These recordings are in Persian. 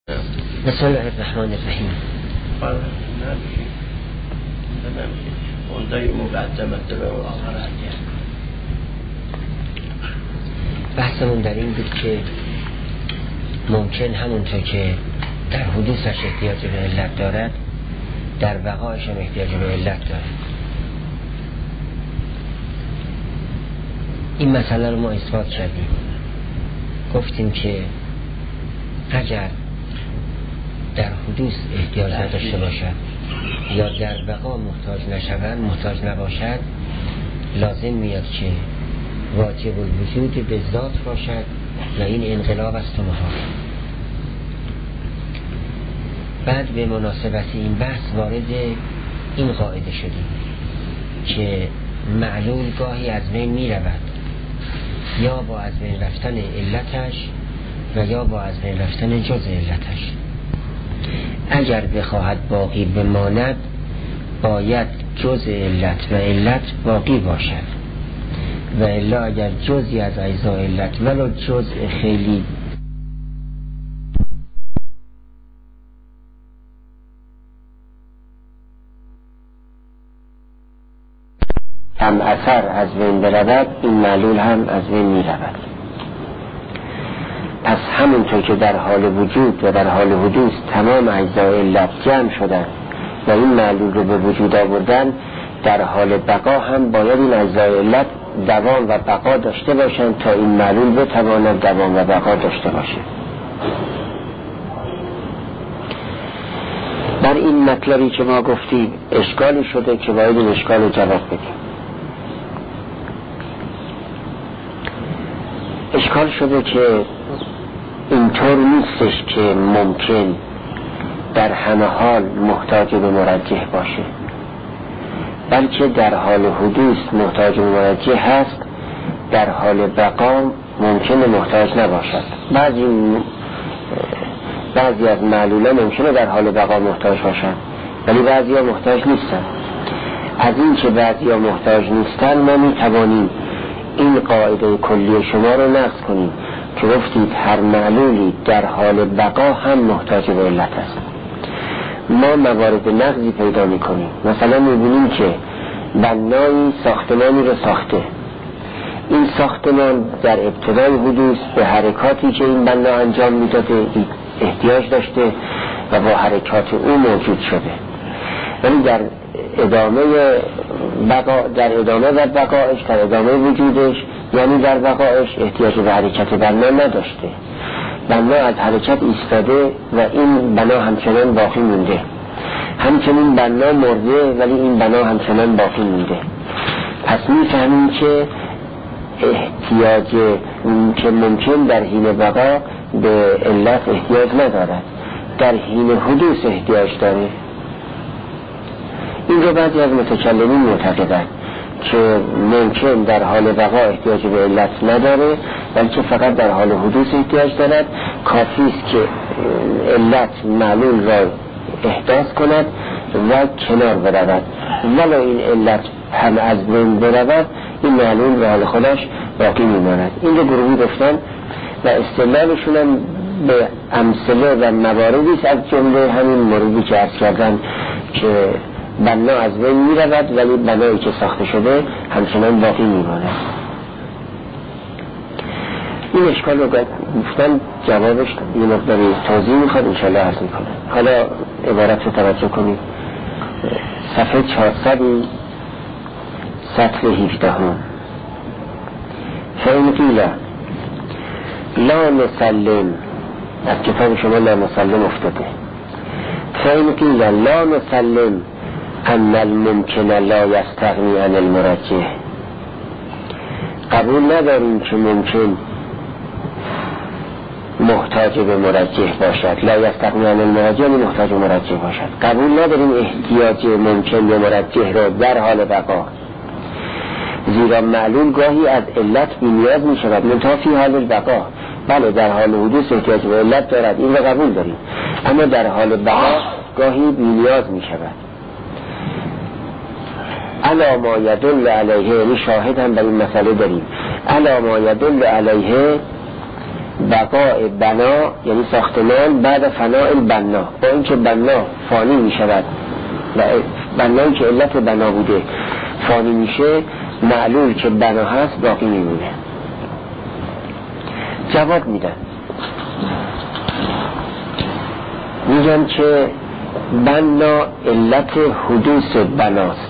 بسم الله الرحمن الرحیم. بحثمون در این بود که ممکن همونطور که در حدوثش احتیاج به علت دارد در بقایش هم احتیاج به علت دارد. این مسئله رو ما اثبات کردیم. گفتیم که اگر در حدوث احتیاج نداشته باشد یا در بقا محتاج نباشد، لازم میاد که واجب الوجود به ذات باشد و این انقلاب است و محال. بعد به مناسبت این بحث وارد این قاعده شدیم که معلول گاهی از بین می رود یا با از بین رفتن علتش و یا با از بین رفتن جز علتش. اگر بخواهد باقی بماند باید جز علت و علت باقی باشد و الا اگر جزی از اجزای علت ولو جزء خیلی هم اثر از بین برود، این معلول هم از بین می رود. پس همونطور که در حال وجود و در حال حدوث تمام اجزای علت جمع شدن و این معلول رو به وجود آوردن، در حال بقا هم باید این اجزای علت دوام و بقا داشته باشند تا این معلول بتواند دوام و بقا داشته باشه. بر این مطلبی که ما گفتیم اشکالی شده که باید این اشکال رو جواب بدیم. اشکال شده که اینطور نیستش که ممکن در همه حال محتاج به مرجح باشه، بلکه در حال حدوث محتاج به مرجح هست، در حال بقا ممکنه محتاج نباشد. بعضی از معلوله ممکنه در حال بقا محتاج باشند ولی بعضی ها محتاج نیستن. از این که بعضی ها محتاج نیستن ما میتوانیم این قاعده کلی شما رو نقض کنیم که گفتید هر معلولی در حال بقا هم محتاج به علت است. ما موارد نقضی پیدا میکنیم. مثلا میبینیم که بنایی ساختمانی رو ساخته. این ساختمان در ابتدای حدوث به حرکاتی که این بنا انجام میداده احتیاج داشته و با حرکات او موجود شده، ولی در ادامه و بقایش، در ادامه وجودش یعنی در بقایش احتیاج به حرکت بنا نداشته. بنا از حرکت ایستاده و این بنا همچنان باقی مونده. همچنین بنا مرده ولی این بنا همچنان باقی مونده. پس میفهمیم که احتیاج که ممکن در حین بقا به علت احتیاج ندارد، در حین حدوث احتیاج داره. این رو بعضی از متکلمین معتقدند که ممکن در حال بقا احتیاج به علت نداره بلکه فقط در حال حدوث احتیاج دارد. کافی است که علت معلول را احداث کند و کنار برود، ولو این علت هم از بین برود این معلول به حال خودش باقی میماند. این رو گروهی گفتن و استدلالشون هم به امثله و مواردی است از جمله همین موردی که عرض کردن که بنا از بین می رود ولی بنایی که ساخته شده همچنان باقی می ماند. این اشکال رو گفتن جوابش یه مقداری توضیح میخواد، انشاءالله عرض میکنه. حالا عبارت رو توجه کنید. صفحه 400 سطر 17 فإن قیل لا نسلم، از کتاب شما لا نسلم افتاده. فإن قیل لا نسلم ان الممکن لا یستغنی عن المرجح، قبول نداریم که ممکن محتاج به مرجح باشد. لا یستغنی عن المرجح یعنی محتاج به مرجح باشد. قبول نداریم احتیاج ممکن به مرجح را در حال بقا، زیرا معلول گاهی از علت بی‌نیاز می شود منتها فی حال البقا. بله در حال حدوث احتیاج به علت دارد، این را قبول داریم، اما در حال بقا گاهی بی‌نیاز می شود. علی ما یدل علیه، یعنی شاهد هم بر این مسئله داریم. علی ما یدل علیه بقای بنا یعنی ساختمان بعد فناء البنا، با اینکه بنا فانی می شود و بنایی که علت بنا بوده فانی میشه، معلول که بنا هست باقی میمونه. جواب میدن، میگن که بنا علت حدوث بناست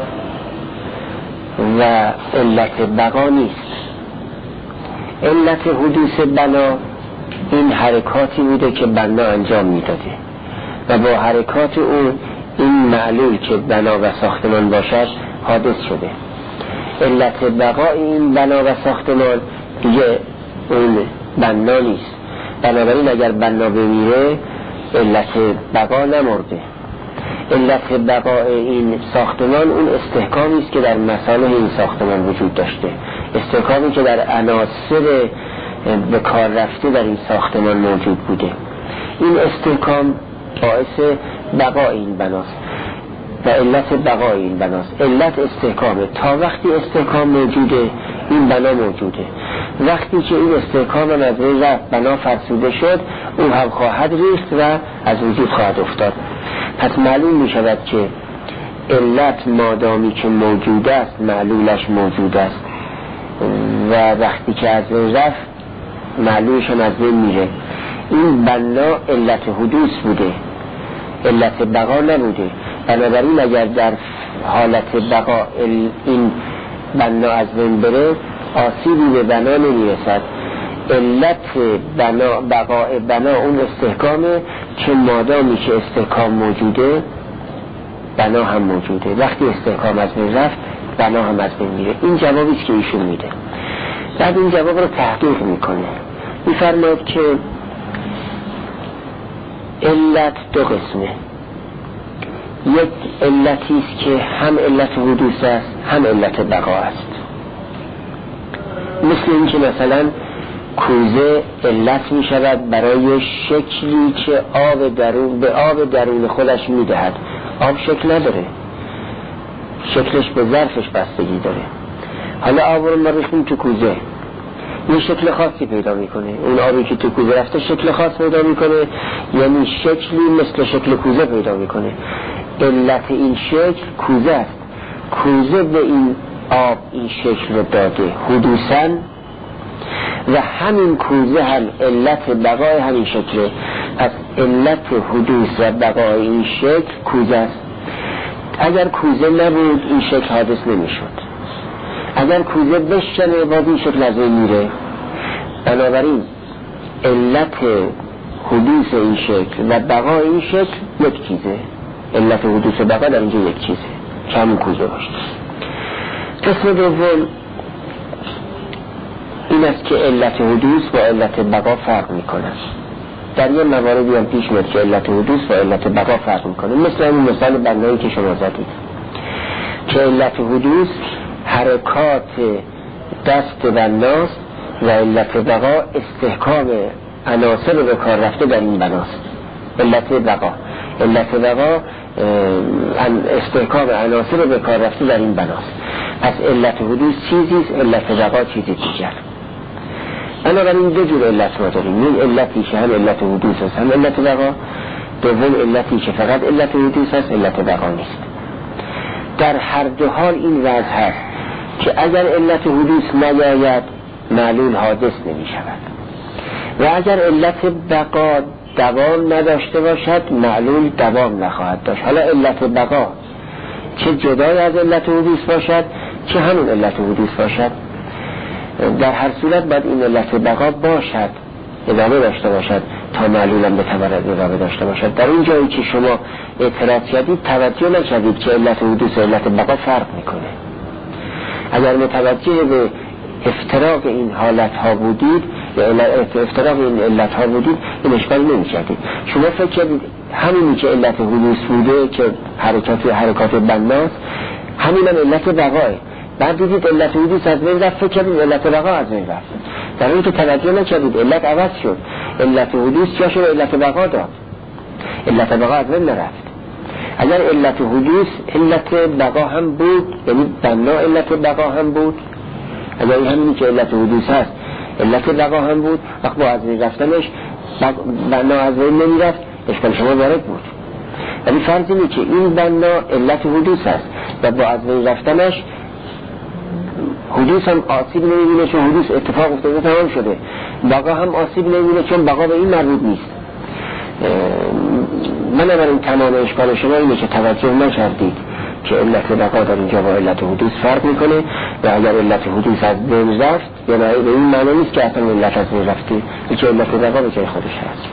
و علت بقا نیست. علت حدوث بنا این حرکاتی بوده که بنا انجام میداده و با حرکات اون این معلول که بنا و ساختمان باشد حادث شده. علت بقای این بنا و ساختمان دیگه اون بنا نیست. بنابراین اگر بنا بمیره علت بقا نمرده. علت بقای این ساختمان اون استحکامی است که در مصالح این ساختمان وجود داشته، استحکامی که در عناصر به کار رفته در این ساختمان موجود بوده. این استحکام باعث بقای این بناست و علت بقای این بناست. علت استحکامه. تا وقتی استحکام موجوده این بنا موجوده. وقتی که این استحکام از روی رفت بنا فرسوده شد، اون هم خواهد ریخت و از وجود خواهد افتاد. پس معلوم می شود که علت مادامی که موجود است معلولش موجود است و وقتی که از روی رفت معلولش هم از بین میره. این بنا علت حدوث بوده، علت بقا نبوده. بنابراین اگر در حالت بقا این بنا از بین بره آسیبی به بنا نمیرسد. علت بنا بقای بنا اون استحکامه که مادامی که استحکام موجوده بنا هم موجوده. وقتی استحکام از بین رفت بنا هم از بین میره. این جوابی است که ایشون میده. بعد این جواب رو تحقیق میکنه، میفرماید که علت دو قسمه. یک علتی است که هم علت حدوث است هم علت بقا است. مثل این که مثلا کوزه علت می شود برای شکلی که آب درون به آب درون خودش می دهد. آب شکل نداره، شکلش به ظرفش بستگی داره. حالا آب رو ما ریختیم تو کوزه، یه شکل خاصی پیدا میکنه. اون آبی که تو کوزه رفته شکل خاص پیدا میکنه، یعنی شکلی مثل شکل کوزه پیدا میکنه. علت این شکل کوزه است. کوزه به این آب این شکل رو داده حدوثاً و همین کوزه هم علت بقای همین شکله. پس علت حدوث و بقای این شکل کوزه است. اگر کوزه نبود این شکل حادث نمیشد. اگر کوزه بشکنه باز این شکل از این میره. بنابراین علت حدوث این شکل و بقای این شکل یک چیزه. علت حدوث و بقا در اینجا یک چیزه که همون کوزه باشه. قسم دوم این است که علت حدوث با علت بقا فرق میکنه. در یه مواردی هم پیش میاد که علت حدوث با علت بقا فرق میکنه، مثل این مثال بنایی که شما زدید که علت حدوث حرکات دست بناست و علت بقا استحکام عناصر به کار رفته در این بناست. علت بقا استحکام عناصر به کار رفته در این بناست. پس علت حدوث چیزیست، علت بقا چیزی دیگر. بنابراین دو جور علت ما داریم. این علتی که هم علت حدوث است هم علت بقا، دوم علتی که فقط علت حدوث است علت بقا نیست. در هر دو حال این وضع هست که اگر علت حدوث نیاید معلول حادث نمی شود و اگر علت بقا دوام نداشته باشد معلول دوام نخواهد داشت. حالا علت بقا چه جدای از علت حدوث باشد چه همون علت حدوث باشد، در هر صورت باید این علت بقا باشد، ادامه داشته باشد تا معلولم بتواند ادامه داشته باشد. در این جایی که شما اعتراض کردید توجه نکردید که علت حدوث و علت بقا فرق میکنه. اگر متوجه به افتراق این حالت ها بودید یا افتراق این علت ها بودید این اشکال نمی کردید. شما فکر کردید همینی که علت حدوث بوده که حرکات بناست همین هم علت بقاه. بعد دیدید علت حدوث از بین رفت، فکر کردید علت بقا از بین رفت. در این که توجه نکردید علت عوض شد، علت حدوث جا شد علت بقا داد، علت بقا از بین نرفت. اگر علت حدوث علت بقا هم بود یعنی بنا علت بقا هم بود، اگر همینی که علت حدوث هست علت بقا هم بود. وقت با از بین رفتنش بنا از بین نمیرفت، اشکال شما وارد بود. ولی فرض اینه که این بنا علت حدوث است و با از بین رفتنش حدوث هم آسیب نمیبینه چون حدوث اتفاق افتاده تمام شده، بقا هم آسیب نمیبینه چون بقا به این مربوط نیست. من این تمام اشکال شما اینه که توجه نکردید که علت بقا در اینجا با علت حدوث فرق میکنه و اگر علت حدوث از بین رفت یا به این معنی نیست که اصلا علت از بین رفته، که علت بقا به جای خودش هست.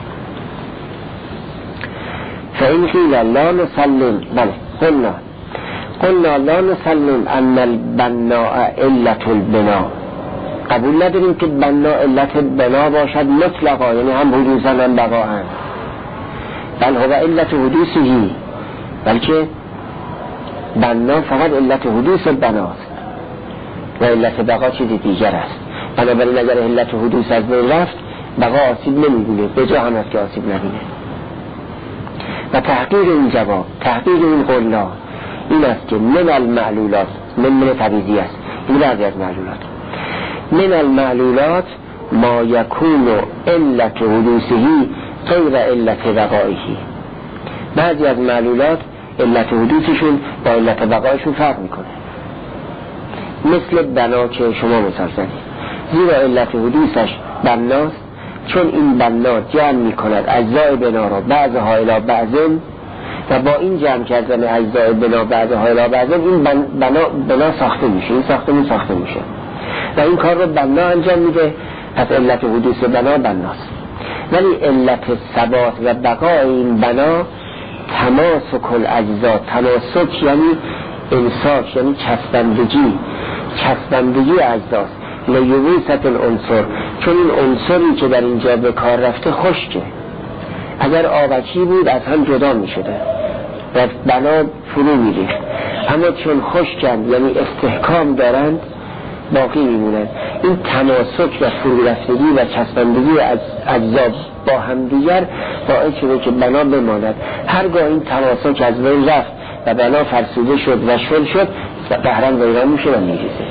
فإن قیل لا نسلم، بله قلنا لا نسلم ان البناء علت البناء، قبول نداریم که بنا علت بنا باشد مطلقا، یعنی هم حدوثا هم بقا هم، بل هو علت حدوثی، بلکه بنا فقط علت حدوث بناست و علت بقا چیزی دیگر است. بنابراین اگر علت حدوث از بین رفت بقا آسیب نمیبینه، به جا هم است که آسیب نبینه. و تحقیق این جواب، تحقیق این قلنا این است که من المعلولات، من تبعیضی است، این بعضی از معلولات، من المعلولات ما یکون علت حدوثی غیر علت بقائهی، بعضی از معلولات علت حدوثشون با علت بقایشون فرق میکنه. مثل بنا که شما مثال زدید، زیرا علت حدوثش بناست، چون این بنا جمع میکند اجزای بنا را بعضها الی بعضن و با این جمع کردن اجزای بنا بعضها الی بعضن این بنا ساخته میشه، این ساخته میشه و این کار رو بنا انجام میده. پس علت حدوث بنا بناست. ولی علت ثبات و بقای این بنا تماسک الاجزا، تماسک یعنی انساک، یعنی چسبندگی اجزاست. لیبوست العنصر، چون این عنصری که در اینجا به کار رفته خشکه، اگر آبکی بود از هم جدا می شده و بنا فرو می ریخت، اما چون خشکند یعنی استحکام دارند باقی می مونند. این تماسک و فرو رفتگی و چسبندگی از اجزا با هم دیگر باعث شده که بنا بماند. هرگاه این تماسک از بین رفت و بنا فرسوده شد و شل شد بهرم ویران میشه و میریزه.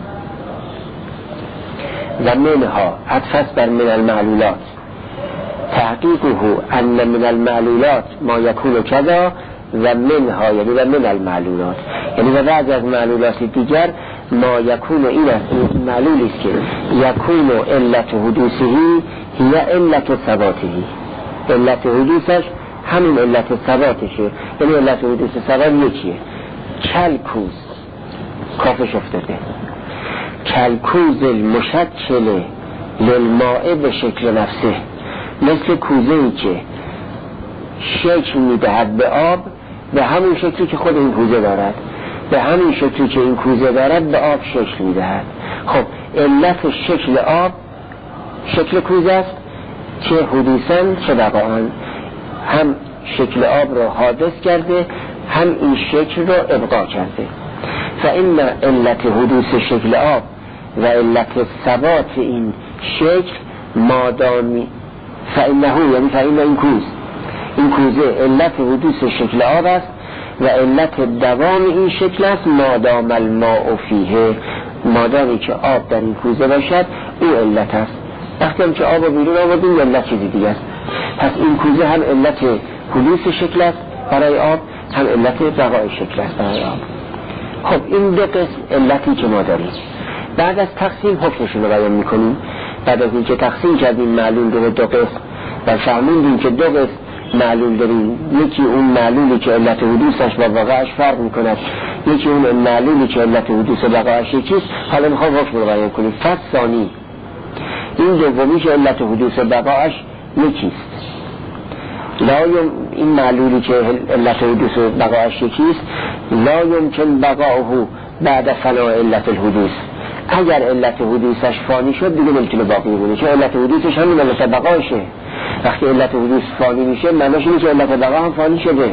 و منها عطف بر من المعلولات، تحقیقه ان من المعلولات ما یکون کذا و منها یعنی و من المعلولات، یعنی و بعض از معلولات دیگر ما یکون این است، این معلولی است که یکون علت حدوثی هی علت ثباتهی، علت حدوثش همین علت ثباتشه، یعنی علت حدوث ثبات یکیه. کلکوز کافش افتاده، کلکوز المشکل للماء به شکل نفسه، مثل کوزه‌ای که شکل میدهد به آب به همون شکلی که خود این کوزه دارد، به همین شکلی که این کوزه دارد به آب شکل میدهد. خب علت شکل آب شکل کوزه است، چه حدوثاً چه بقاءً، هم شکل آب را حادث کرده هم این شکل را ابقا کرده. فإن علت حدوث شکل آب و علت ثبات این شکل مادامی فإنه یعنی فإن این کوزه علت حدوث شکل آب است و علت دوام این شکل است مادام الماء فیه، مادامی که آب در این کوزه باشد او علت است. وقتی هم که آب رو بیرون آوردیم علت چیزی دیگه است. پس این کوزه هم علت حدوث شکل است برای آب، هم علت بقای شکل است برای آب. خب این دو قسم علتی که ما داریم. بعد از تقسیم حکمشون رو بیان میکنیم. بعد از اینکه تقسیم کردیم معلول رو به دو قسم و فهمیدیم که دو قسم معلول داریم، یکی اون معلولی که علت حدوثش با بقایش فرق میکند، یکی اون معلولی که علت حدوث و بقایش یکیست. حالا میخوام حکم رو بیان کنیم. ثانی این دومی که علت حدوث و بقایش یکیست، این معلولی که علت حدوث و بقایش یکیست لا یمکن بقاؤه بعد فنا علت الحدوث، اگر علت حدوثش فانی شد دیگه نمیتونه باقی بمونه، چون علت حدوثش همین علت بقایشه. وقتی علت حدوث فانی میشه معناش اینه که علت بقا هم فانی شده.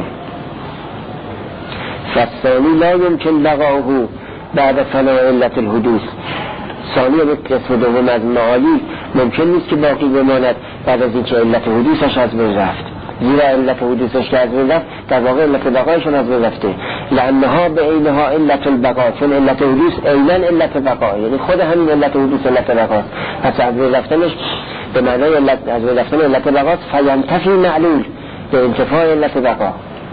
فالثانی لا یمکن بقاؤه بعد فنا علت الحدوث، ثانی به قسم دوم از معالی ممکن نیست که باقی بماند بعد از اینکه علت حدوثش از بین رفت، زیرا علت حدوثش که از بین رفت در واقع علت بقایشون از بین رفته. لانها به عینها علت البقاء، چون علت حدوث عیناً علت بقاء، یعنی خود همین علت حدوث علت بقاء. پس از رفتنش به معنای علت، از رفتن علت بقاء فینتفی معلول به انتفاع علت بقاء،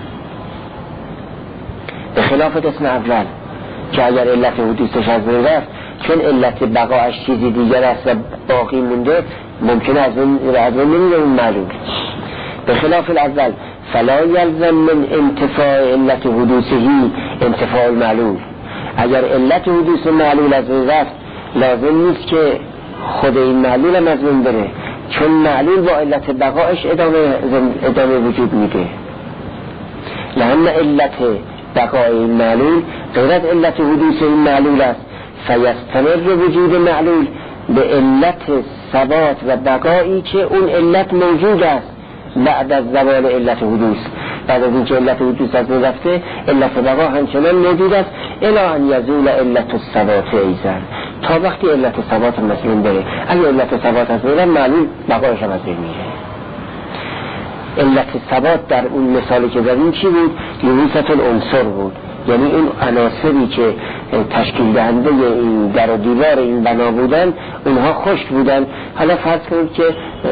به خلاف اسم اول که اگر علت حدوثش از بین رفت، چون علت بقاءش چیزی دیگر است و باقی مونده، ممکنه از اون نمیره اون معلول. به خلاف الاول فلا یلزم من انتفاع علت حدوثهی انتفاع المعلول. اگر علت حدوث معلول از بین رفت، لازم نیست که خود این معلول هم از بین بره، چون معلول با علت بقایش ادامه وجود میده. لأن علت بقای این معلول غیر از علت حدوث این معلول است، فیستمر وجود معلول به علت ثبات و بقایی که اون علت موجود است بعد از زوال علت حدوث. بعد از اینکه علت حدوث از بین رفته، علت بقا همچنان موجود است الی ان یزول علت الثبات ایضا، تا وقتی علت ثبات مثلا بره. اگه علت ثبات از بین معلول بقایش هم از بین میره. علت ثبات در اون مثالی که زدیم چی بود؟ یویست العنصر بود، یعنی این عناصری که تشکیل دهنده این در و دیوار این بنا بودن اونها خشک بودن. حالا فرض کنید که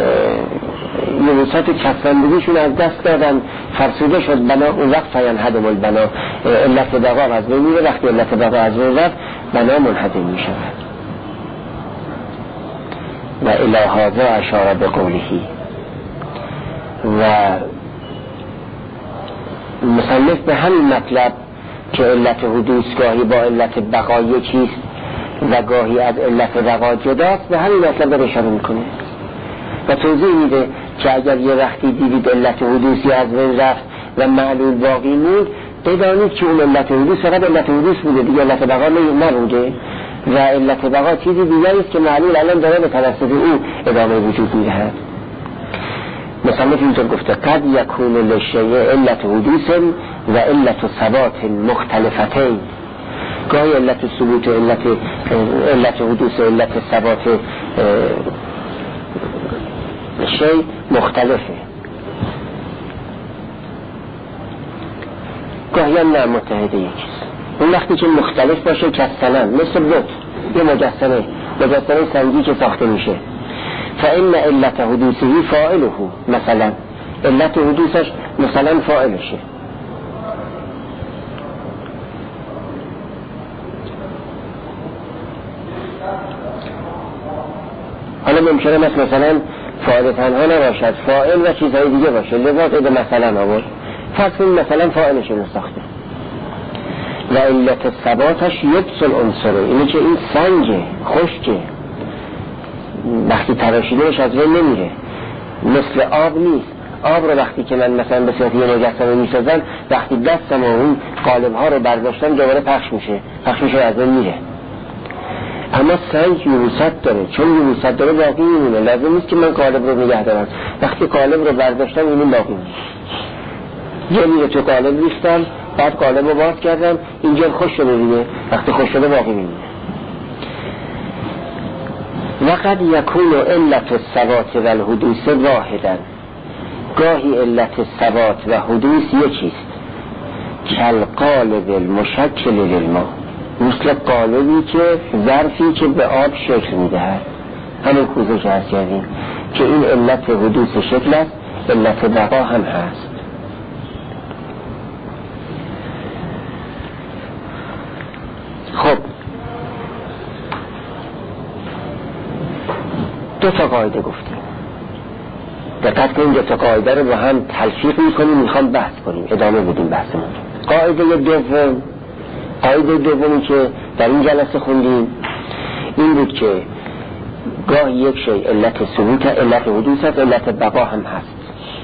یویست چسبندگیشون از دست دادن، فرسوده شد بنا، اون وقت فینهدم البنا، علت بقا از بین میره. وقتی علت بقا از بین رفت، بنا منهدم میشود. و الی هذا اشاره به قولهی. و مصنف به همین مطلب که علت حدوث گاهی با علت بقا یکیست و گاهی از علت بقا جداست، به همین مطلب رو اشاره میکنه و توضیح میده که اگر یه وقتی دیدید علت حدوثی از بین رفت و معلول باقی موند، بدانید که اون علت حدوث فقط علت حدوث بوده، دیگه علت بقا نبوده و علت بقا چیزی دیگری است که معلول الان داره به توسط او ادامه وجود میدهد. مصنف اینطور گفته قد یکون للشیء علت حدوث و علت ثبات مختلفتین. گاهی علت ثبوت و علت حدوث و علت ثبات شیء مختلفه، گاهی هم نه متحده یکیست. اون وقتی که مختلف باشه که سنن مثل بود یه مجسمه سنگی که ساخته میشه، فإن علت حدوثه فاعله، مثلا علت حدوثش مثلا فاعلشه. حالا ممکنه مثلا فاعل تنها نباشد، فاعل و چیزهای دیگه باشه، لذا قید مثلا آورد. فرض کنید مثلا فاعلشون ساخته و علت ثباتش یبسل عنصره، اینه که این سنگ خشکه، وقتی تراشیدهش از بین نمیره، مثل آب نیست. آب رو وقتی که من مثلا به صورت یه مجسمه میسازم، وقتی دستم و اون قالب ها رو برداشتم دوباره پخش میشه از بین میره. اما سنگ یبوست داره، چون یبوست داره باقی میمونه، لازم نیست که من قالب رو نگه دارم. وقتی قالب رو برداشتم اینو باقی میشه. یه میره تو قالب ریختم، بعد قالب رو باز کردم، اینجا خوش شده دیگه، وقتی خوش شده باقی میمونه. وقد یکون علت الثبات و الحدوث واحدا، گاهی علت ثبات و حدوث یکیست. کالقالب المشکل للماء، مثل قالبی که ظرفی که به آب شکل میدهد، همین کوزه که هست کردیم که این علت حدوث شکل است، علت بقا هم هست. خب دو تا قاعده گفتیم، دقت کنیم دو تا قاعده رو با هم تلفیق میکنیم، میخوام بحث کنیم، ادامه بدیم بحثمون. قاعده دومی که در این جلسه خوندیم این بود که گاهی یک شی علت ثبوت، علت حدوث است، علت بقا هم هست.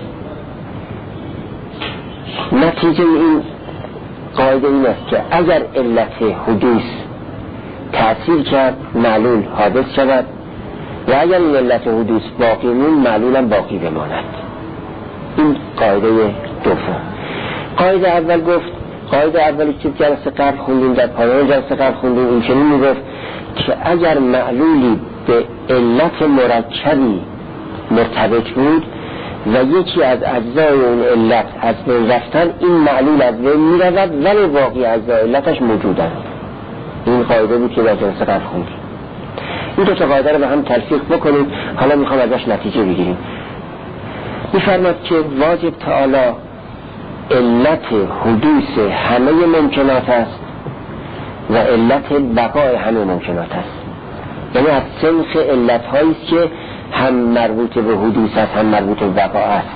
نتیجه این قاعده این است که اگر علت حدوث تأثیر کرد، معلول حادث شود، و اگر این علت حدوث باقی موند، معلول هم باقی بماند. این قاعده دوم. قاعده اول گفت، قاعده اولی که جلسه قبل خوندیم، در پایان جلسه قبل خوندیم، این چنین میگفت که اگر معلولی به علت مرکبی مرتبط بود و یکی از اجزای اون علت از بین رفتن، این معلول از بین میرود ولی باقی اجزای علتش موجودند. این قاعده بود که در جلسه قبل خوندیم. این دو تا قاعده رو به هم تلفیق بکنیم. حالا میخوام ازش نتیجه بگیریم. میفرماد که واجب تعالی علت حدوث همه ممکنات است و علت بقای همه ممکنات است. یعنی از سنخ علت هایی است که هم مربوط به حدوث است هم مربوط به بقا است.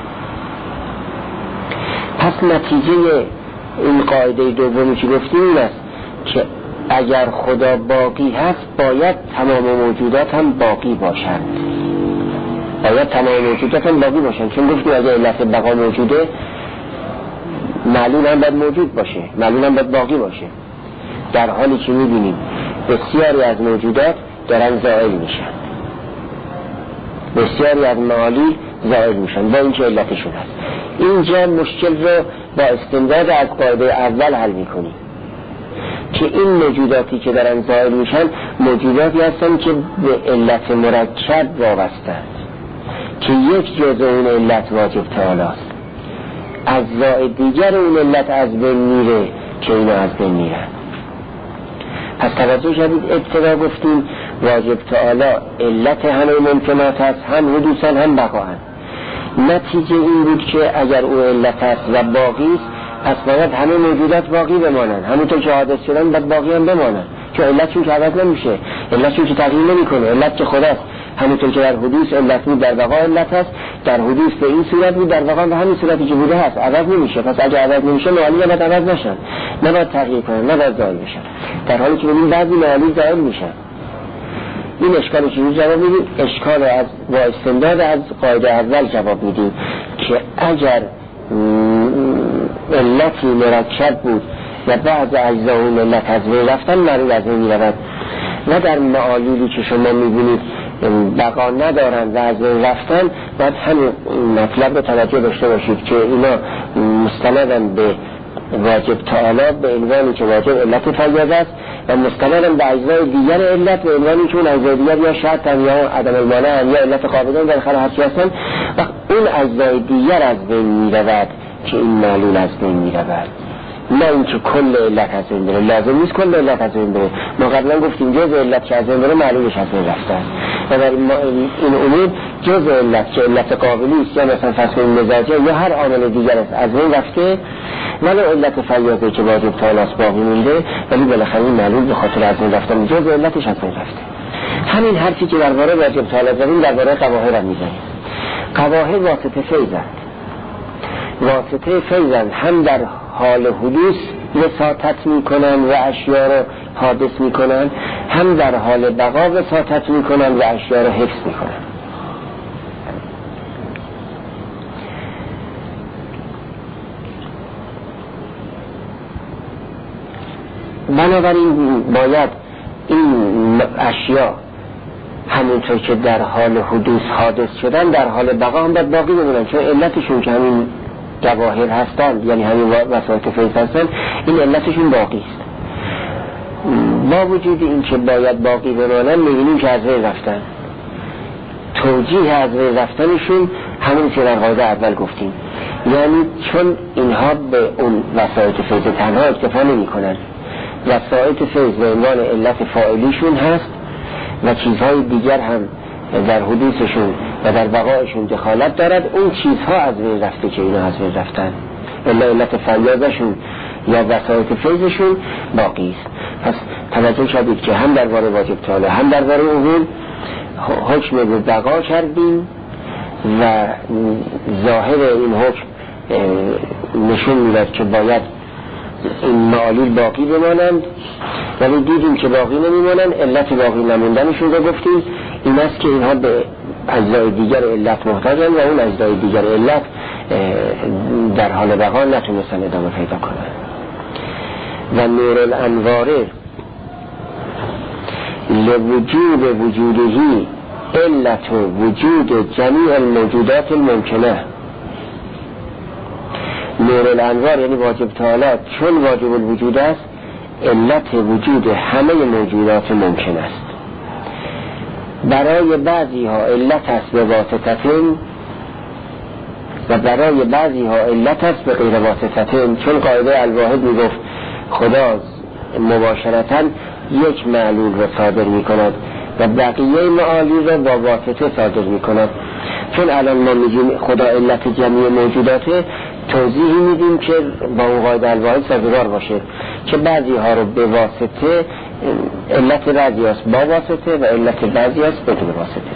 پس نتیجه این قاعده دومی که گفتیم این است که اگر خدا باقی هست باید تمام موجودات هم باقی باشند. باید تمام موجودات هم باقی باشند، چون گفتیم اگر علت بقا موجوده معلول هم باید موجود باشه، معلول هم باید باقی باشه. در حالی که میبینیم بسیاری از موجودات دارن زائل میشن، بسیاری از معالول زائل میشن با اینکه علتشون هست. اینجا مشکل رو با استمداد از قاعده اول حل میکنیم که این موجوداتی که دارن زائل میشن موجوداتی هستن که به علت مرکب وابستند که یک جزء اون علت واجب تعالی است. اجزای دیگر اون علت از بین میره که اینا از بین میرن. پس توجه شدید ابتدا گفتیم واجب تعالی علت همه ممکنات است، هم حدوثن هم بقاهن. نتیجه این بود که اگر او علت است و باقی است پس باید همه موجودات باقی بمانند، همونطور که حادث شدن باید باقی هم بمانند، چون علتشون که عوض نمیشه، علتشون که تغییر نمیکنه. علت که خداست، همونطور که در حدوث علت بود در بقا علت هست، در حدوث به این صورت بود در بقا به همین صورتی که بوده هست، عوض نمیشه. پس اگه عوض نمیشه معانی باید عوض نشن، نباید تغییر کنن، نباید زائل بشن، در حالی که ببین بعضی معانی زائل میشن. این اشکال چیزی جواب میدیم؟ اشکال از با استمداد از قاعده اول جواب میدیم که اگر علتی مرکب بود و بعض اجزا اون علت از بین رفتن معلول از بین میرود و در معالولی که شما میبینید بقا ندارن و از بین رفتن باید همین مطلب رو توجه داشته باشید که اینا مستندن به واجب تعالی به عنوانی که واجب علت فیاض است و مستندن به اجزای دیگر علت به عنوانی که اون اجزای دیگر یا شرط هم یا عدم المانع هم یا علت قابلن در خلا هستی هستن و اون اجزای دیگر از بین میرود که این معلول از بین میرود. نه اینکه کل علت از بین بره، لازم نیست کل علت از بین بره. ما قبلا گفتیم جزء علت که از بین بره معلولش از بین رفته است و در این امور جزء علت که علت قابلی است یا مثلا فصل مزاجه یا هر عامل دیگر است از بین رفته ولی علت فیاضه که واجب تعالی است باقی مونده، ولی بالاخره این معلول به خاطر از بین رفتن جزء علتش از بین رفته. همین حرفی که درباره واجب تعالی زدیم درباره قواهر هم میزنیم. قواهر واسطه فیضند، واسطه فیضند، هم در حال حدوث وساطت میکنن و اشیاء رو حادث میکنن، هم در حال بقا وساطت میکنن و اشیاء رو حفظ میکنن. بنابراین باید این اشیاء همونطور که در حال حدوث حادث شدن در حال بقا هم باید باقی بمونن، چون علتشون که همین جواهر هستن یعنی همین وسایط فیض هستن این علتشون باقی است. با وجود این که باید باقی بمانن میبینیم که از بین رفتن. توجیه از بین رفتنشون همون که در قاعده اول گفتیم، یعنی چون اینها به اون وسایط فیض تنها اکتفا نمی کنن، وسایط فیض به عنوان علت فاعلیشون هست و چیزهای دیگر هم در حدوثشون و در بقایشون دخالت دارد. اون چیزها از بین رفته که اینا از بین رفتن، الا علت فیاضشون یا وسایط فیضشون باقی است. پس توجه شدید که هم درباره واجب تعالی هم درباره اون حکم به بقا کردیم و ظاهر این حکم نشون میداد که باید این معالول باقی بمانند، ولی دیدیم که باقی نمیمانند. علت باقی نموندنشون رو گفتیم این است که اینها به اجزای دیگر علت محتاجن و اون اجزای دیگر علت در حال بقا نتونستن ادامه پیدا کنن. و نور الانواره لوجود وجودهی علت وجود جمیع الموجودات الممکنه. نور الانوار یعنی واجب تعالی چون واجب الوجود است علت وجود همه موجودات ممکن است. برای بعضی ها علت است به واسطتین و برای بعضی ها علت است به غیر واسطه، چون قاعده الواحد میگفت خدا مباشرتا یک معلول را صادر میکند و بقیه معالی را با واسطه صادر میکند. چون الان ما میگیم خدا علت جمعی موجوداته، توضیحی میدیم که با اون قاعده الواحد سازگار باشه که بعضی ها رو به واسطه، علت بعضی هست با واسطه و علت بعضی هست بدون واسطه.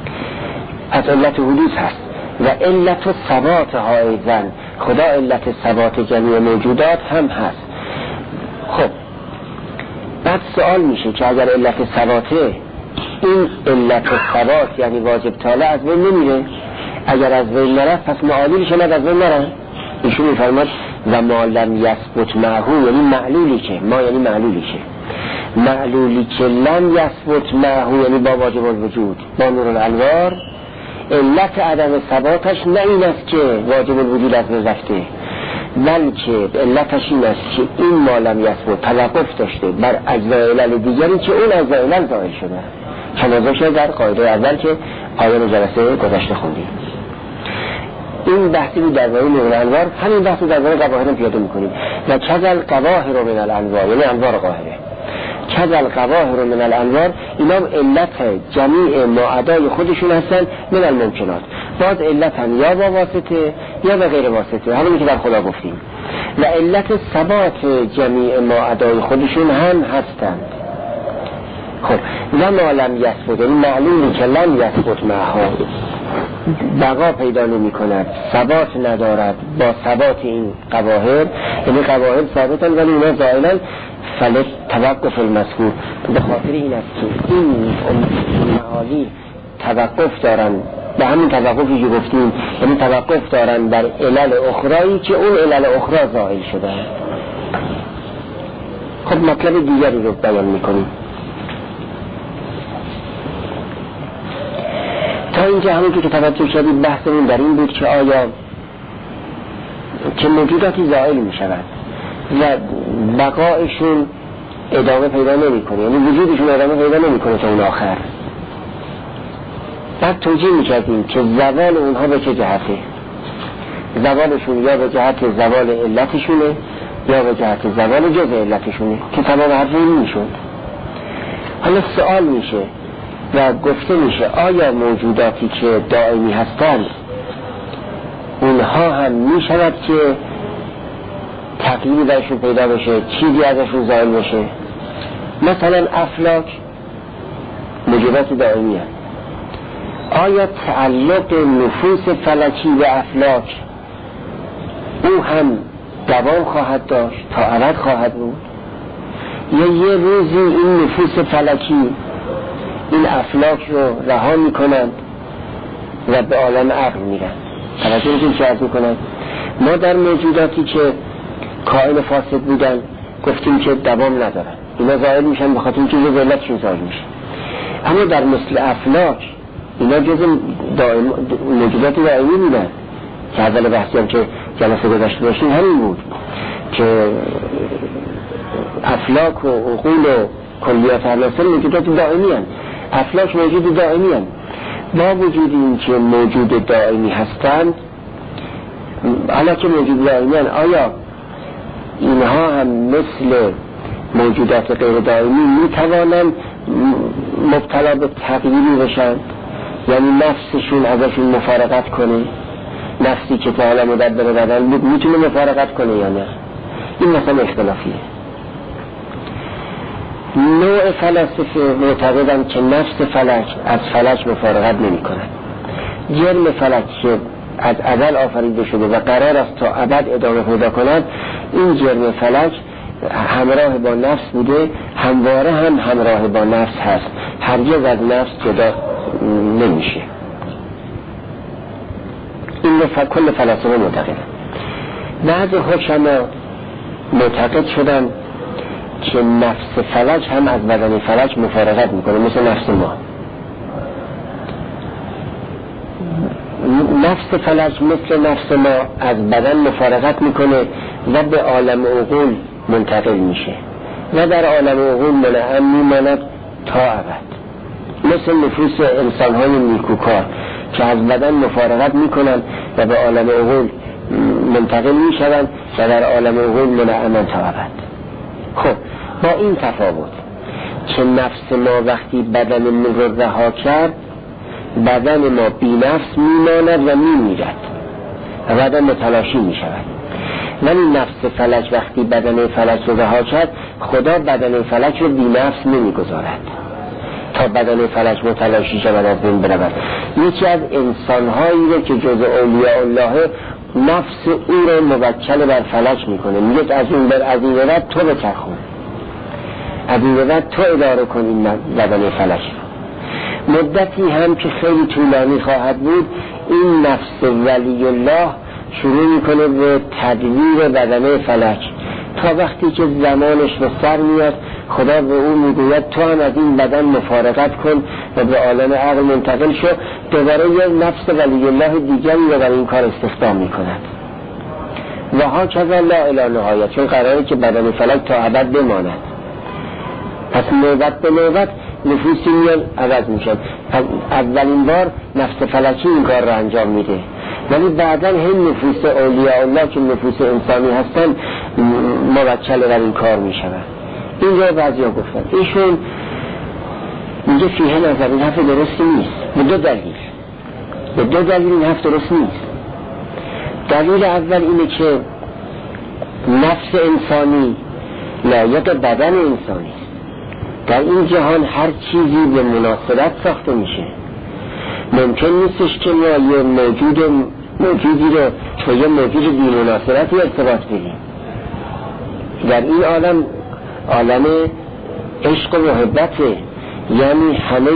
از علت حدوث هست و علت ثبات حائزن، خدا علت ثبات جمعی موجودات هم هست. خب بعد سوال میشه که اگر علت ثباته، این علت ثبات یعنی واجب طالع از بین نمیره؟ اگر از بین نرفت پس معالیش هم از بین نرفت. ایشون میفرماد و ما لم یثبت معه، یعنی معلولی که ما یعنی معلولی که معلولی که لم یثبت معه یعنی با واجب الوجود با نور الانوار، علت عدم ثباتش نه این است که واجب الوجود از بین رفته، بلکه علتش این است که این ما لم یثبت توقف داشته بر اجزای علل دیگری که اون اجزای علل ظاهر شده، چنانچه شده در قاعده اول که آیان جلسه گذشته خوندیم. این بحثی رو در باره نور الانوار، همین بحثی در باره قواهر پیاده میکنیم. و کذل قواهر من الانوار، یعنی انوار قاهره، کذل قواهر من الانوار، اینا علت جمیع معدای خودشون هستن من الممکنات، باز علتن یا با واسطه یا به غیر واسطه، همونی که در خدا گفتیم. و علت ثبات جمیع معدای خودشون هم هستند. خب و ما لم یثبت، یعنی معلومی که لم یثبت معها بقا پیدا نمی کند، ثبات ندارد با ثبات این قواهر، یعنی قواهر ثابتن ولی اونا زائلن، فلت توقف المذکور، به خاطر این است که این معالی توقف دارن، به همین توقفی که گفتیم، یعنی توقف دارن بر علل اخرایی که اون علل اخرى زائل شده. خب مطلب دیگری رو بیان میکنیم. تا اینجا همون که توجه شدید بحثمون در این بود که آیا که موجوداتی زائل می شود و بقایشون ادامه پیدا نمی کنه، یعنی وجودشون ادامه پیدا نمی کنه تا اون آخر. بعد توجیه می کردیم که زوال اونها به چه جهته، زوالشون یا به جهت زوال علتشونه یا به جهت زوال جز علتشونه که تمام حرف این می شد. حالا سوال میشه و گفته میشه آیا موجوداتی که دائمی هستند اونها هم میشود که تغییری درشون پیدا بشه، چیزی ازشون زائل بشه؟ مثلا افلاک موجودات دائمی هست، آیا تعلق نفوس فلکی به افلاک او هم دوام خواهد داشت، تا ابد خواهد بود، یا یه روزی این نفوس فلکی این افلاک رو رها میکنند و به عالم عقل میرن؟ توجه میکنیم چه عرض میکنند؟ ما در موجوداتی که کائن فاسد بودن گفتیم که دوام ندارن، اینا زائل میشن به خاطر اینکه جز علتشون زائل میشن. اما در مثل افلاک اینا جز موجودات دائمی بودن که اول بحثی هم که جلسه گذشته داشتیم همین بود که افلاک و عقول و کلیات عناصر موجودات دائمی هستند، افلاک موجود دائمی هستند. با وجود این که موجود دائمی هستند، حالا که موجود دائمی هستند، آیا اینها هم مثل موجودات غیر دائمی میتوانند مبتلا به تغییری بشن؟ یعنی نفسشون ازشون مفارقت کنه؟ نفسی که تا حالا مدبر بدن بود میتونه مفارقت کنه یا نه؟ این مثلا اختلافیه. نوع فلاسفه معتقدن که نفس فلک از فلک مفارقت نمی کند. جرم فلک که از اول آفریده شده و قرار است تا ابد ادامه پیدا کند، این جرم فلک همراه با نفس بوده، همواره هم همراه با نفس هست، هرگز از نفس جدا نمیشه. این کل فلاسفه معتقدن. بعض حکما معتقد شدن که نفس فلک هم از بدن فلک مفارقت میکنه، مثل نفس ما. نفس فلک مثل نفس ما از بدن مفارقت میکنه و به عالم عقول منتقل میشه و در عالم عقول منعم میماند تا ابد، مثل نفوس انسان های نیکوکار که از بدن مفارقت میکنن و به عالم عقول منتقل میشوند و در عالم عقول منعما تا ابد. خب با این تفاوت که نفس ما وقتی بدن رو رها کرد، بدن ما بی نفس میماند و میمیرد و بعدا متلاشی میشود. ولی نفس فلک وقتی بدن فلک رو رها کرد، خدا بدن فلک رو بی نفس نمیگذارد تا بدن فلک متلاشی شود، از بین برود. یکی از انسانهایی رو که جز اولیاء الله، نفس او رو موکل بر فلک میکنه، میگه از این برد تو بچرخون، از این برد تو اداره کن این بدن فلک. مدتی هم که خیلی طولانی خواهد بود، این نفس ولی الله شروع میکنه به تدویر بدن فلک تا وقتی که زمانش به سر میاد، خدا به او میگوید تو هم از این بدن مفارقت کن و به عالم عقل منتقل شو. دوباره یه نفس ولی الله دیگری رو برای این کار استخدام میکند و ها کذا لا الی نهایت، چون قراره که بدن فلک تا ابد بماند. پس نوبت به نوبت نفوسی میان عوض میشن. اولین بار نفس فلکی این کار رو انجام میده، ولی بعدا هم نفوس اولیاء الله که نفوس انسانی هستن موکل بر این کار میشن. اینجا بعضی ها گفتن ایشون میگه فیه نظر، این حرف درستی نیست به دو دلیل این حرف درست نیست. دلیل اول اینه که نفس انسانی لایق بدن انسانی است. در این جهان هر چیزی به مناسبت ساخته میشه. ممکن نیستش که ما یه موجودی رو با یه موجود بی مناسبتی ارتباط بدیم. در این عالم عشق و محبته، یعنی همه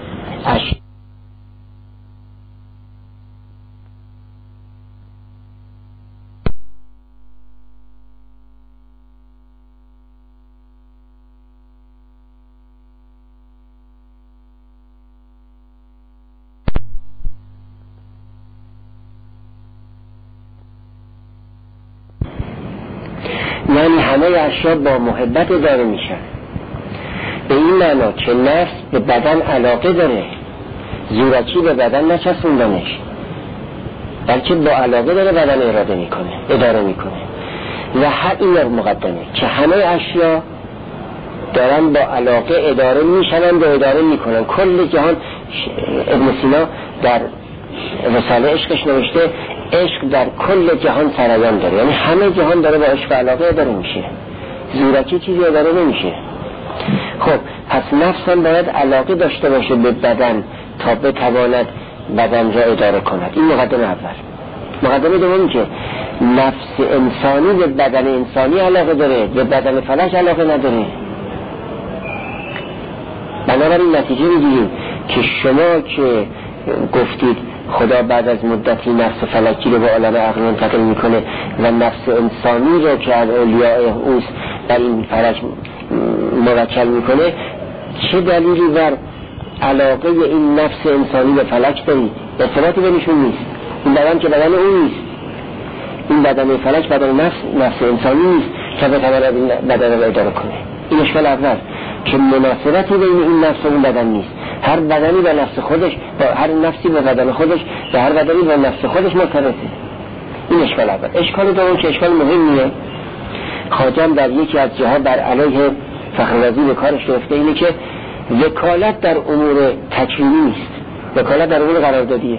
اشیا با محبت اداره میشن. به این معنا که نفس به بدن علاقه داره، زورکی به بدن نچسبوندنش، بلکه با علاقه داره بدن اداره میکنه و هر این مقدمه که همه اشیا دارن با علاقه اداره میشنن و اداره میکنن. کل جهان، ابن سینا در رساله عشقش نوشته عشق در کل جهان سرایان داره، یعنی همه جهان داره با عشق و علاقه اداره میشه، زورکی چیزی اداره نمیشه. خب پس نفس هم باید علاقه داشته باشه به بدن تا بتواند بدن را اداره کند. این مقدمه اول. مقدمه دوم که نفس انسانی به بدن انسانی علاقه داره، به بدن فلک علاقه نداره. بنابراین نتیجه میگیریم که شما که گفتید خدا بعد از مدتی نفس فلکی رو به عالم عقل منتقل میکنه و نفس انسانی رو که از اولیاء اوست در این فلک موکل میکنه، چه دلیلی بر علاقه این نفس انسانی به فلک دارید؟ ارتباطی بینشون نیست. این بدن که بدن اون نیست، این بدن فلک بدن نفس انسانی نیست که بتواند این بدن رو اداره کنه. این اشکال اول که مناسبتی بین این نفس و اون بدن نیست. هر بدنی به نفس خودش، هر نفسی به بدن خودش و هر بدنی به نفس خودش مرتبطه. این اشکال اول. اشکال دوم که اشکال مهمیه، خواجه در یکی از جاها بر علیه فخررازی به کارش گرفته، اینه که وکالت در امور تکوینی نیست، وکالت در امور قراردادیه.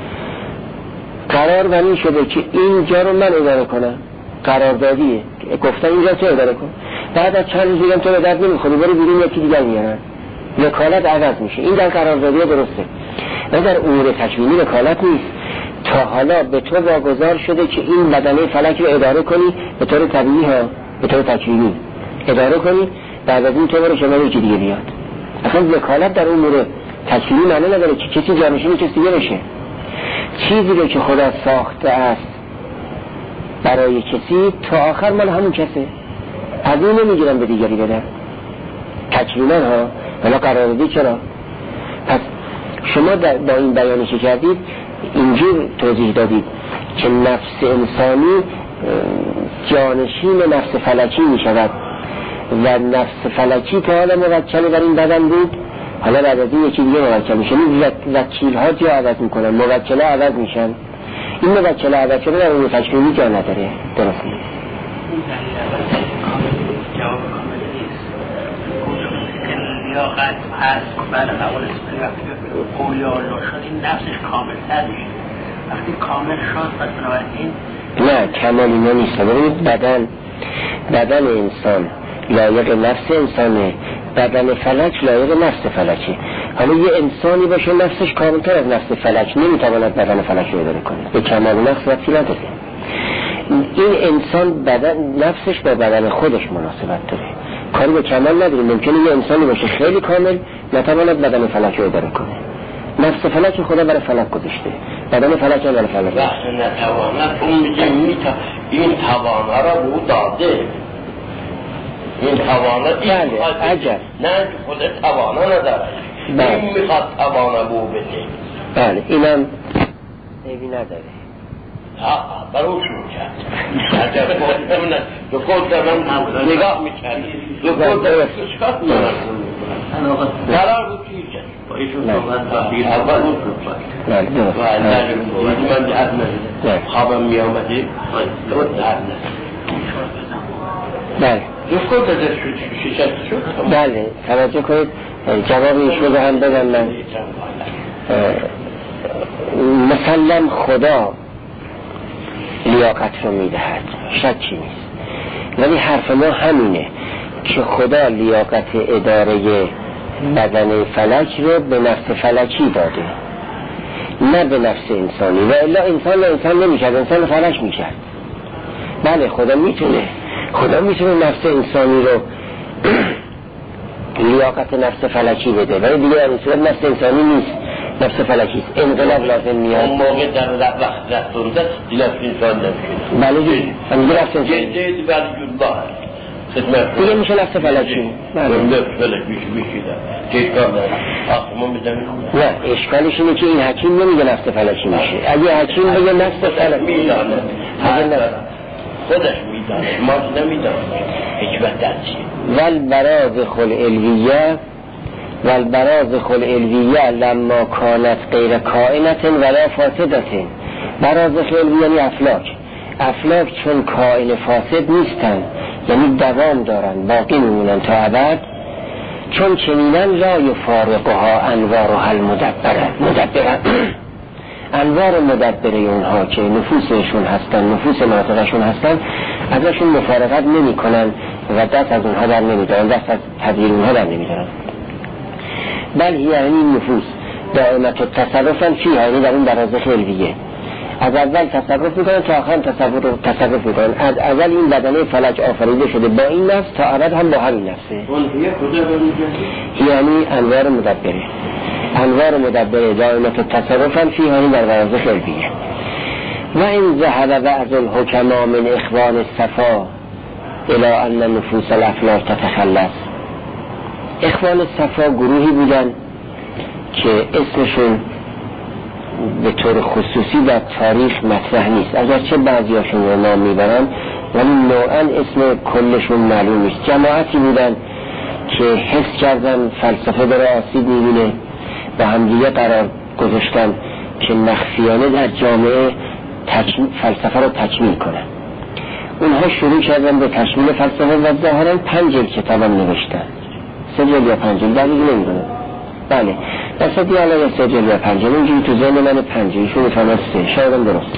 قرار بر این شده که اینجا رو من اداره کنم، قراردادیه، گفتن اینجا تو اداره کن، بعد از چند روز دیگه تو به درد نمیخوری، برو بیرون یکی دیگر میارن، وکالت عوض میشه. این در قراردادیه درسته، و در امور تکوینی وکالت نیست. تا حالا به تو واگذار شده که این بدنه فلک رو اداره کنی، به طور طبیعی ها، به طور تکوینی اداره کنی، بعد از این تو برو شما یکی دیگه بیاد. اصلا وکالت در امور تکوینی معنی نداره که کسی جانشین کسی دیگه بشه. چیزی رو که خدا ساخته است برای کسی تا آخر مال همون کسه، از این نمیگیرن به دیگری بدن. تکوینا ها، ولی قراردادی چرا؟ پس شما با این بیانش کردید، اینجور توضیح دادید که نفس انسانی جانشین نفس فلکی می شود و نفس فلکی تا حالا موکل بر این بدن بود حالا بعد از این یکی دیگه موکل میشه. این وکیل ها جا عوض میکنن، موکل ها عوض میشن. این موکل ها عوض شده در اون تشکیلی جا نداره. درست نیست. جواب کامل نیست. لیاقت هست بعد اول اسپری وقتی که قولی آلا شد این نفسش کامل تر میشه. وقتی کامل شد پس بنابراین نه کمال اینا نیست. ببینید بدن انسان لایق نفس انسانه، بدن فلک لایق نفس فلکی. حالا یه انسانی باشه نفسش کاملتر از نفس فلک، نمیتواند بدن فلک رو اداره کنه، به کمال نفس ربطی نداره. این انسان نفسش با بدن خودش مناسبت داره، کاری به کمال نداره. ممکنه یه انسانی باشه خیلی کامل نتواند بدن فلک رو اداره کنه. نفس فلک خدا برای فلک گذاشته، بدن فلک برای فلک. وقتی نتواند اون میگه این توانه را به او داده، این توانه بله عجب نه خود توانه نداره، این میخواد توانه به او بده. بله اینم عیبی نداره. برای شروع کرد عجب خودتونه دو خود در من نگاه میکرد دو خود در شکات میرد قرار بود چی کرد با ایشون صحبت بیر اول بود و من جهت نزده خوابم می آمده خود جهت نزده بله دو خود در شکست شد. بله توجه کنید جواب ایشون رو هم بدم. من مسلم خدا لیاقت رو میدهد، شکی نیست، ولی حرف ما همینه که خدا لیاقت اداره بدن فلک رو به نفس فلکی داده، نه به نفس انسانی، و الا انسان نمیشد، انسان فلک میشد. بله خدا میتونه نفس انسانی رو لیاقت نفس فلکی بده، ولی دیگه در صورت نفس انسانی نیست، نفس فلکی است. انقلاب لازم میاد. اون موقع در وقت رفتونده نفس انسان نمیشه. بله دیگه نفس انسانی جدید ولی الله خدمت دیگه میشه نفس فلکی. بله نفس فلک میشه چه اشکال داره؟ آسمان بزنید نه اشکالش اینه که این حکیم نمیگه نفس فلکی میشه. اگه حکیم بگه نفس فلکی میدانه خودش میدانه، ما نمیدانه حکمت در چیه. والبراز خل الویه لما کانت غیر کائنت ولا فاسدت. براز خل الویه یعنی افلاک چون کائن فاسد نیستن، یعنی دوام دارن، باقی میمونن تا ابد، چون چنینن لا یفارقها انوارها المدبره انوار مدبره اونها که نفوسشون هستن، نفوس ناطقشون هستن، ازشون مفارقت نمی کنن و دست از اونها در نمی دارن، دست از تدبیر اونها در نمی دارن. بل یعنی نفوس دائمت و تصرفن فیها، یعنی در اون برازخ الویه از اول تصرف میکنن تا آخر تصرف میکنن. از اول این بدنه فلک آفریده شده با این نفس، تا ابد هم با همین نفسه. یعنی انوار مدبره دائمت و تصرفن فیها، یعنی در برازخ الویه. و این ذهب بعض الحکما من اخوان الصفا الى ان نفوس الافلاک تتخلص. اخوان الصفا گروهی بودن که اسمشون به طور خصوصی در تاریخ مطرح نیست، اگرچه بعضیاشون رو نام میبرن ولی نوعا اسم کلشون معلوم نیست. جماعتی بودن که حس کردن فلسفه داره آسیب میبینه و همدیگه قرار گذاشتن که مخفیانه در جامعه فلسفه رو تکمیل کنن. اونها شروع کردن به تکمیل فلسفه و ظاهرا 5 جلد کتاب هم نوشتن، 3 جلد یا 5 جلد دقیق نمیدونم. بله دستی حالا یا 3 جلد یا 5 جلد، اینجوری تو ذهن من 5 ایشون میفهمد 3 شاید هم درست.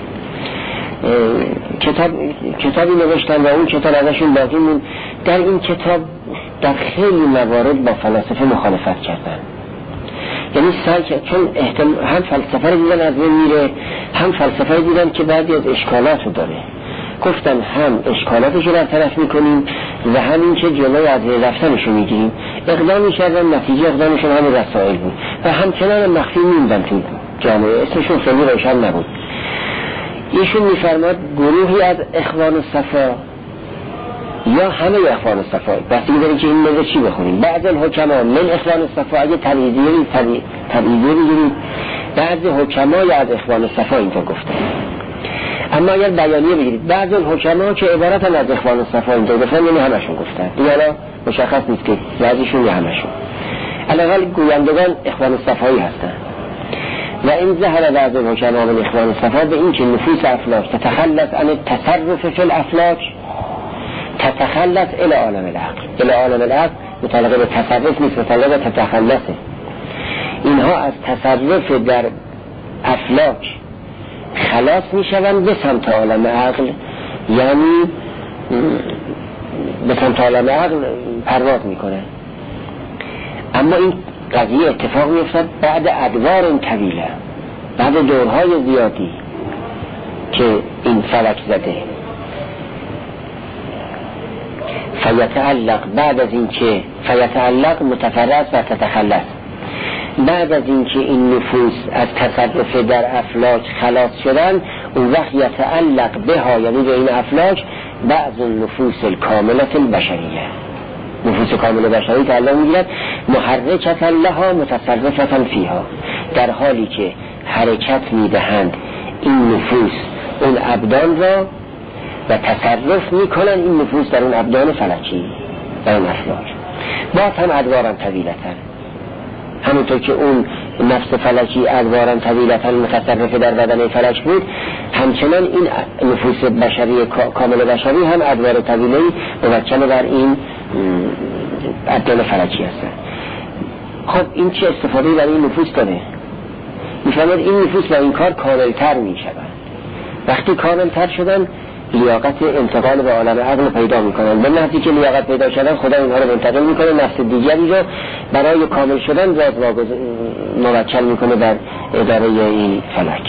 کتابی نوشتن و اون کتاب ازشون باقی موند. در این کتاب در خیلی موارد با فلسفه مخالفت کردن، یعنی سعی چون هم فلسفه رو دیدن از بین میره، هم فلسفه رو دیدن که بعضی از اشکالات رو داره، گفتن هم اشکالاتش رو برطرف میکنیم و همین که جلوی از رفتنش رو میگیریم. اقدامی کردن، نتیجه اقدامشون همین رسائل بود و همچنان مخفی میموندن تو جامعه، اسمشون خیلی روشن نبود. ایشون میفرماد گروهی از اخوان الصفا یا همه اخوان الصفا، بسیاری داریم که این موضوع چی بخونیم. بعض الحکما من اخوان الصفا، اگه تبعیضیه بگیریم بعض حکمای از اخوان الصفا اینجا گفتن. اما اگر بیانیه بگیرید بعض الحکما که عبارتن از اخوان الصفا اینجا گفتن، یعنی همشون گفتن. دیگه الان مشخص نیست که بعضیشون یا همشون. علاوه گویندگان اخوان صفایی هستند. و این ظهر بعض حکما من اخوان صفا به این که نفوس افلاک تتخلص عن التصرف فی الافلاک تتخلص الى عالم العقل. الى عالم العقل متعلق به تصرف نیست، متعلق به تتخلصه. اینها از تصرف در افلاک خلاص میشوند به سمت عالم عقل، یعنی به سمت عالم عقل پرواز میکنه. اما این قضیه اتفاق میفتد بعد ادوار طویله، بعد دورهای زیادی که این فلک زده. فیتعلق بعد از این که فیتعلق متفرد و تتخلص، بعد از این که این نفوس از تصرف در افلاک خلاص شدن، اون وقت یتعلق بها، یعنی به این افلاک بعض النفوس الکاملة البشریه، نفوس کامل بشری تعلق میگیرد محرکتا لها متصرفتا فیها، در حالی که حرکت میدهند این نفوس اون ابدان را و تصرف میکنن این نفوس در اون ابدان فلکی، در اون افلاک. باز هم ادوارا طویلتا، همونطور که اون نفس فلکی ادوارا طویلتا متصرف در بدن فلک بود، همچنان این نفوس بشری کامل بشری هم ادوار طویلی موکل بر این ابدان فلکی هستند. خب این چه استفاده برای این نفوس داره؟ میفهمد این نفوس با این کار کاملتر میشوند. وقتی کاملتر شدن لیاقت انتقال به عالم عقل پیدا میکنن. به نحوی که لیاقت پیدا شدن خدا اینها رو منتقل میکنه، نفس دیگری رو برای کامل شدن موکل میکنه در اداره این فلک.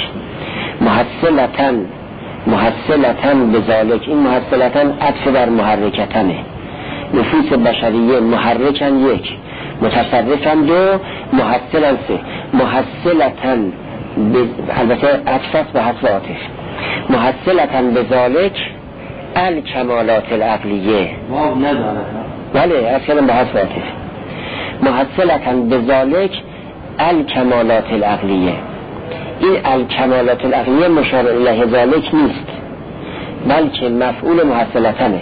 محصلتن بذالک، این محصلتن عطف بر محرکتنه. نفوس بشریه محرکن یک، متصرفن دو، محصلن سه. محصلتن البته عطف به حذف عاطف. محصلتن بذالک الکمالات العقلیه، واو نداره بله اصلا به حذف عاطف. محصلتن بذالک الکمالات العقلیه، این الکمالات العقلیه مشار الیه ذالک نیست، بلکه مفعول محصلتنه.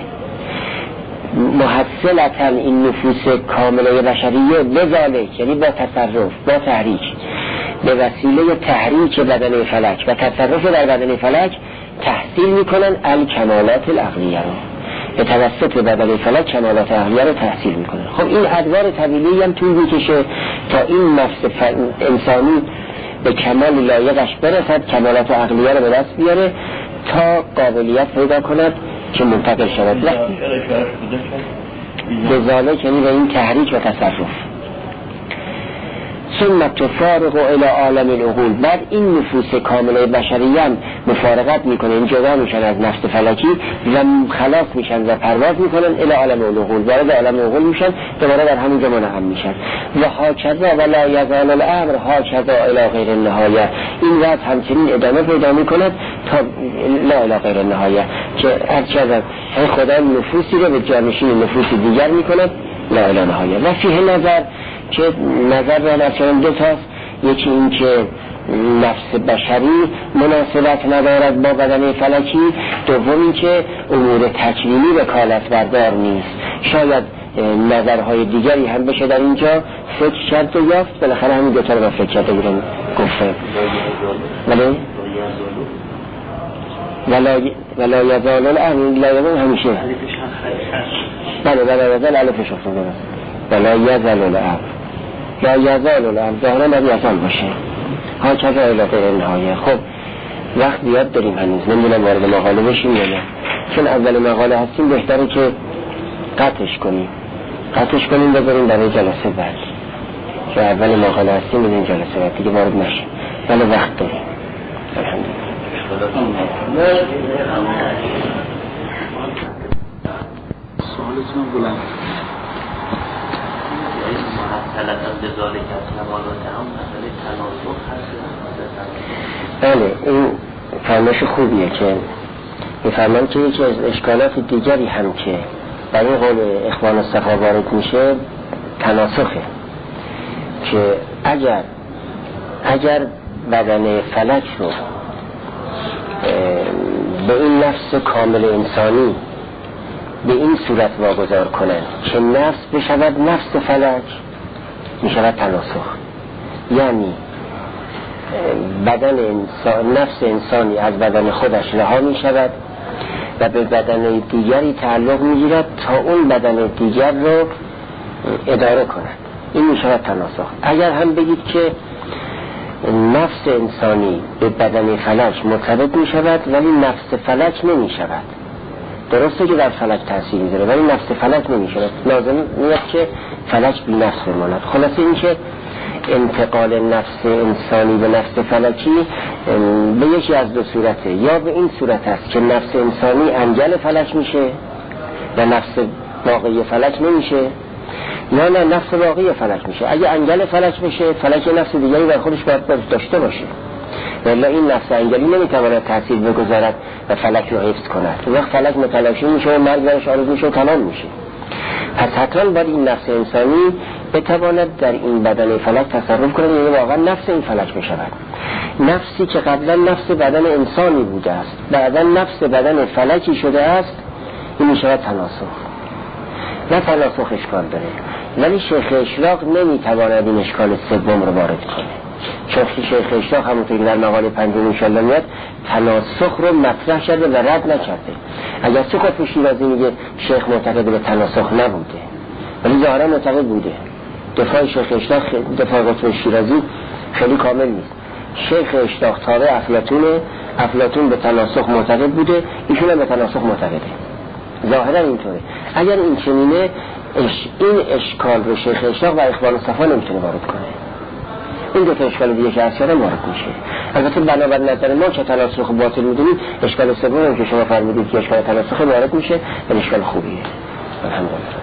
محصلتن این نفوس کامله بشریه بذالک، یعنی با تصرف، با تحریک، به وسیله تحریک بدن فلک و تصرف در بدن فلک تحصیل میکنن الکمالات العقلیه رو، به توسط بدن فلک کمالات عقلیه رو تحصیل میکنن. خب این ادوار طویلی هم طول میکشه تا این نفس انسانی به کمال لایقش برسد، کمالات عقلیه رو به دست بیاره تا قابلیت پیدا کند که منتقل شود. به ذالک یعنی به این تحریک و تصرف. ثم تفارق الى عالم العقول، بعد این نفوس کامله بشری هم مفارقت میکنه، این جدا میشن از نفس فلکی و خلاص میشن و پرواز میکنن الى عالم العقول، وارد عالم العقول میشن، دوباره در همونجا منعم میشن. و هاکذا ولا یزال الامر هاکذا الى غیر النهایه، این وضع همچنین ادامه پیدا میکند تا لا الی غیر النهایه، که هرچند خدا نفوسی رو به جانشین نفوس دیگر میکند لا الی نهایه. و فیه نظر، که نظر را نشان دو تاست، یکی این که نفس بشری مناسبت ندارد با بدن فلکی، دوم این که امور تکوینی وکالت بردار نیست. شاید نظرهای دیگری هم بشه در اینجا فکر کرد و یافت، بالاخره همین دوتا رو با فکر کرده بودن گفته. ولا یزال الامر، لا یزال همیشه ولا یزال الفش افتاده است، ولا یزال الامر، لا یزال الامر ظاهرا باید یزال باشه، ها کذا الی غیر نهایه. خب وقت بیاد داریم هنوز، نمیدونم وارد مقاله بشیم یا نه، چون اول مقاله هستیم بهتره که قطعش کنیم بذاریم برای جلسه بعد، که اول مقاله هستیم این جلسه بعد دیگه وارد نشیم، ولی وقت داریم. سوالتون بلند. بله این فرمایش خوبیه که میفرمان که یکی از اشکالات دیگری هم که برای قول اخوان الصفا وارد میشه تناسخه، که اگر بدن فلک رو به این نفس کامل انسانی به این صورت واگذار کنن که نفس بشود نفس فلک، می شود تناسخ. یعنی بدن انسان، نفس انسانی از بدن خودش رها می شود و به بدن دیگری تعلق می گیرد تا اون بدن دیگر رو اداره کند. این می شود تناسخ. اگر هم بگید که نفس انسانی به بدن فلک مرتبط می شود ولی نفس فلک نمی شود. درسته که در فلک تأثیر می داره ولی نفس فلک نمی شود. لازم نیست که فلک بی نفس بماند. خلاصه این که انتقال نفس انسانی به نفس فلکی به یکی از دو صورته، یا به این صورت است که نفس انسانی انگل فلک میشه و نفس واقعی فلک نمیشه، یا نه نفس واقعی فلک میشه. اگه انگل فلک بشه فلک نفس دیگری در خودش باید داشته باشه، ولی این نفس انگلی نمیتواند تأثیر بگذارد و فلک رو حفظ کند. وقت فلک متلاشی میشه و مرگ برش آرزو میشه و تمام میشه. پس حتما باید این نفس انسانی بتواند در این بدن فلک تصرف کنه، یعنی واقعا نفس این فلک بشود. نفسی که قبلا نفس بدن انسانی بوده است بعدا نفس بدن فلکی شده است، این میشود تناسخ. نه تناسخ اشکال داره، ولی شیخ اشراق نمیتواند این اشکال سوم رو وارد کنه، چون شیخ اشراق همونطور که در مقاله پنجم انشاءالله میاد تناسخ رو مطرح کرده و رد نکرده. اگر چه خود شیرازی میگه شیخ معتقد به تناسخ نبوده ولی ظاهرا معتقد بوده. دفاع شیخ اشراق، دفاع قطب شیرازی خیلی کامل نیست. شیخ اشراق تابع افلاطون به تناسخ معتقد بوده، ایشون هم به تناسخ معتقده. ظاهرا اینطوره. اگر این چنینه این اشکال رو شیخ اشراق و اخوان صفا نمیتونه وارد کنه. این دو تا اشکال دیگه که اصلا وارد میشه. البته بنابر نظر ما که تناسخ باطل میدونید، اشکال سوم که شما فرمودید که اشکال تناسخ وارد میشه و اشکال خوبیه. الحمدلله.